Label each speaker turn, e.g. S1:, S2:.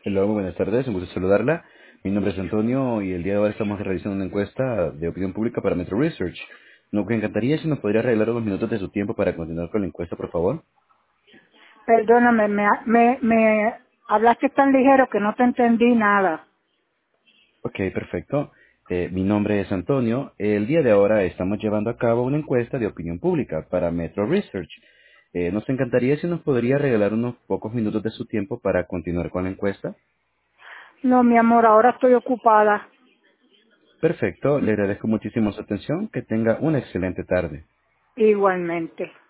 S1: Hola, muy buenas tardes, un gusto saludarla. Mi nombre es Antonio y el día de hoy estamos realizando una encuesta de opinión pública para Metro Research. Nos encantaría si nos podría regalar unos minutos de su tiempo para continuar con la encuesta, por favor.
S2: Perdóname, me hablaste tan ligero que no te entendí nada.
S1: Ok, perfecto. Mi nombre es Antonio. El día de ahora estamos llevando a cabo una encuesta de opinión pública para Metro Research. Nos encantaría si nos podría regalar unos pocos minutos de su tiempo para continuar con la encuesta.
S2: No, mi amor, ahora estoy ocupada.
S1: Perfecto, le agradezco muchísimo su atención. Que tenga una excelente tarde.
S2: Igualmente.